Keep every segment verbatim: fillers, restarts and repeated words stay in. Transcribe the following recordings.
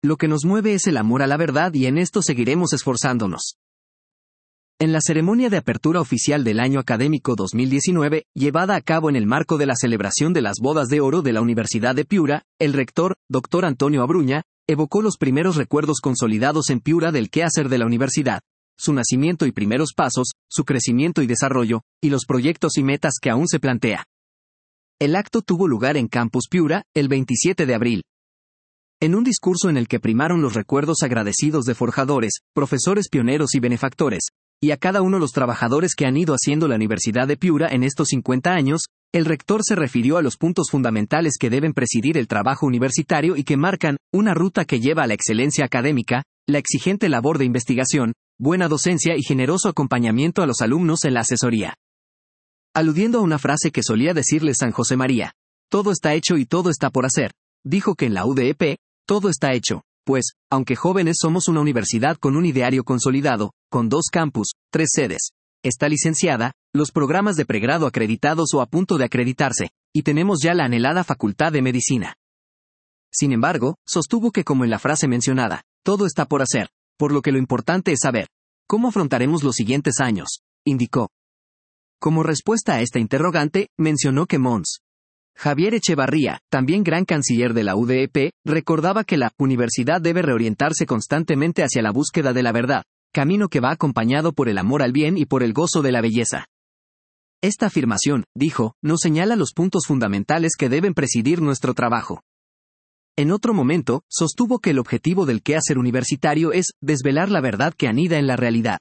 Lo que nos mueve es el amor a la verdad y en esto seguiremos esforzándonos. En la ceremonia de apertura oficial del año académico dos mil diecinueve, llevada a cabo en el marco de la celebración de las bodas de oro de la Universidad de Piura, el rector, doctor Antonio Abruña, evocó los primeros recuerdos consolidados en Piura del quehacer de la universidad, su nacimiento y primeros pasos, su crecimiento y desarrollo, y los proyectos y metas que aún se plantea. El acto tuvo lugar en Campus Piura, el veintisiete de abril. En un discurso en el que primaron los recuerdos agradecidos de forjadores, profesores pioneros y benefactores, y a cada uno de los trabajadores que han ido haciendo la Universidad de Piura en estos cincuenta años, el rector se refirió a los puntos fundamentales que deben presidir el trabajo universitario y que marcan una ruta que lleva a la excelencia académica, la exigente labor de investigación, buena docencia y generoso acompañamiento a los alumnos en la asesoría. Aludiendo a una frase que solía decirle San José María, todo está hecho y todo está por hacer, dijo que en la U D E P, todo está hecho, pues, aunque jóvenes somos una universidad con un ideario consolidado, con dos campus, tres sedes, está licenciada, los programas de pregrado acreditados o a punto de acreditarse, y tenemos ya la anhelada facultad de medicina. Sin embargo, sostuvo que como en la frase mencionada, todo está por hacer, por lo que lo importante es saber, ¿cómo afrontaremos los siguientes años?, indicó. Como respuesta a esta interrogante, mencionó que Mons. Javier Echevarría, también gran canciller de la U D E P, recordaba que la universidad debe reorientarse constantemente hacia la búsqueda de la verdad, camino que va acompañado por el amor al bien y por el gozo de la belleza. Esta afirmación, dijo, nos señala los puntos fundamentales que deben presidir nuestro trabajo. En otro momento, sostuvo que el objetivo del quehacer universitario es desvelar la verdad que anida en la realidad.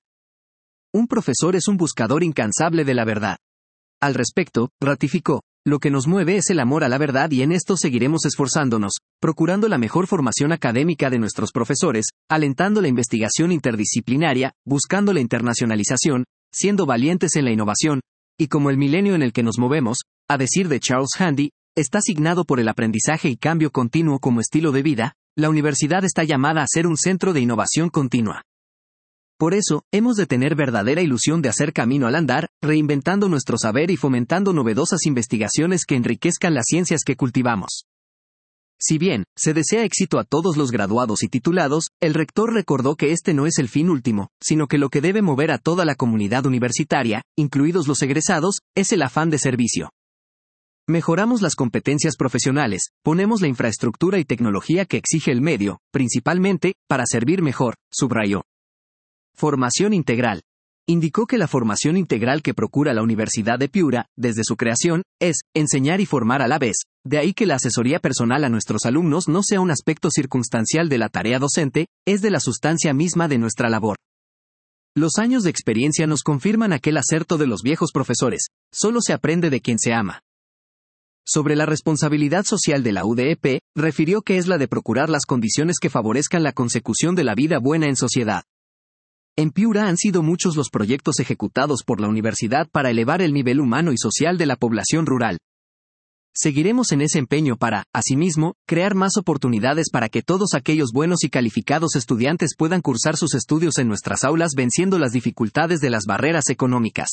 Un profesor es un buscador incansable de la verdad. Al respecto, ratificó, lo que nos mueve es el amor a la verdad y en esto seguiremos esforzándonos, procurando la mejor formación académica de nuestros profesores, alentando la investigación interdisciplinaria, buscando la internacionalización, siendo valientes en la innovación, y como el milenio en el que nos movemos, a decir de Charles Handy, está signado por el aprendizaje y cambio continuo como estilo de vida, la universidad está llamada a ser un centro de innovación continua. Por eso, hemos de tener verdadera ilusión de hacer camino al andar, reinventando nuestro saber y fomentando novedosas investigaciones que enriquezcan las ciencias que cultivamos. Si bien, se desea éxito a todos los graduados y titulados, el rector recordó que este no es el fin último, sino que lo que debe mover a toda la comunidad universitaria, incluidos los egresados, es el afán de servicio. Mejoramos las competencias profesionales, ponemos la infraestructura y tecnología que exige el medio, principalmente, para servir mejor, subrayó. Formación integral. Indicó que la formación integral que procura la Universidad de Piura, desde su creación, es enseñar y formar a la vez, de ahí que la asesoría personal a nuestros alumnos no sea un aspecto circunstancial de la tarea docente, es de la sustancia misma de nuestra labor. Los años de experiencia nos confirman aquel acerto de los viejos profesores, solo se aprende de quien se ama. Sobre la responsabilidad social de la U D E P, refirió que es la de procurar las condiciones que favorezcan la consecución de la vida buena en sociedad. En Piura han sido muchos los proyectos ejecutados por la universidad para elevar el nivel humano y social de la población rural. Seguiremos en ese empeño para, asimismo, crear más oportunidades para que todos aquellos buenos y calificados estudiantes puedan cursar sus estudios en nuestras aulas venciendo las dificultades de las barreras económicas.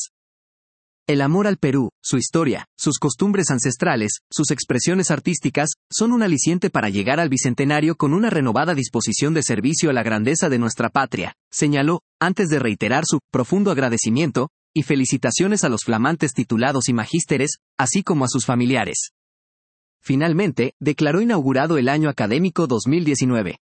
El amor al Perú, su historia, sus costumbres ancestrales, sus expresiones artísticas, son un aliciente para llegar al bicentenario con una renovada disposición de servicio a la grandeza de nuestra patria, señaló, antes de reiterar su profundo agradecimiento y felicitaciones a los flamantes titulados y magísteres, así como a sus familiares. Finalmente, declaró inaugurado el año académico dos mil diecinueve.